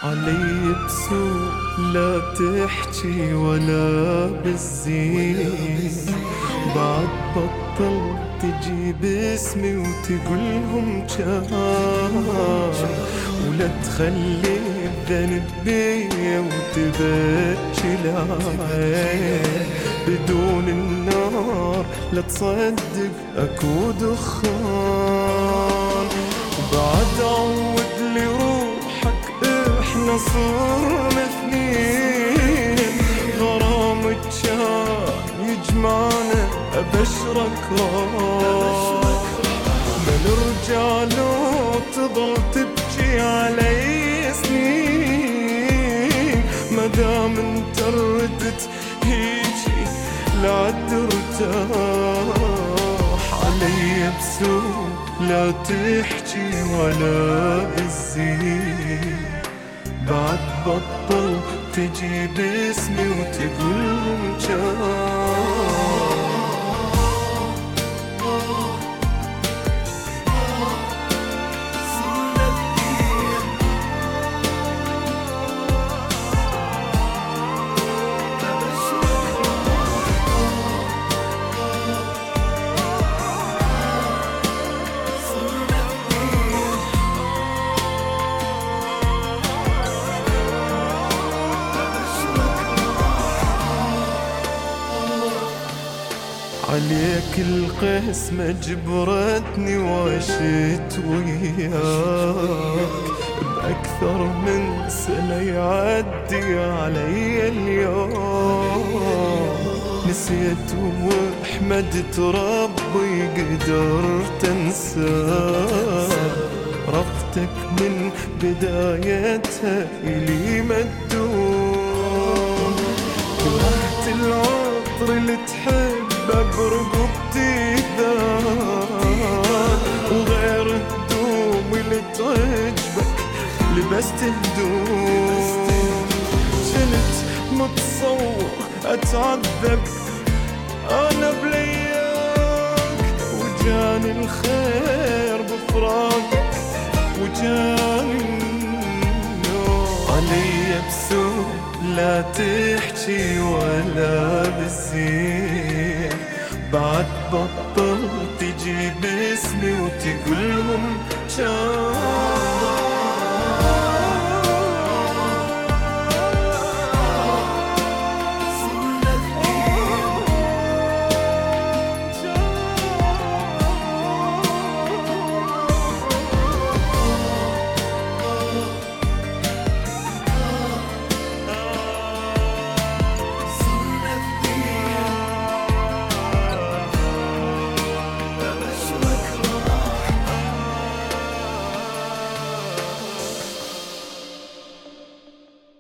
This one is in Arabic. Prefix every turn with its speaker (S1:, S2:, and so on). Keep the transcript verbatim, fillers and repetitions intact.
S1: علي بسوء لا تحكي ولا بالزين، بعد بطل تجي باسمي وتقولهم جان، ولا تخلي الذنب بيا وتبكي العين، بدون النار لا تصدق اكو دخان، وبعد عود لي روحك احنا صرنا اثنين، غرامك كان يجمعنا ابشرك ما نرجع لو تضل تبكي علي سنين، مدام انت ردت هيجي لا ترتاح، علي بسوء لا تحكي ولا بالزين، بعد بطل تجي باسمي وتقولهم جان. عليك القسمة جبرتني وعشت وياك، بأكثر من سنة يعدي علي اليوم، نسيت وحمدت ربي قدرت انساك، رفتك من بدايتها إلي مدون، كرهت العطر اللي تحب برقبتي ذات، وغير هدومي اللي تعجبك لبست هدوم، كنت متصور اتعذب انا بلياك، وجاني الخير بفراقك وجاني النور، علي بسوء لا تحكي ولا بالزين، بعد بطل تجي باسمي وتقولهم جان.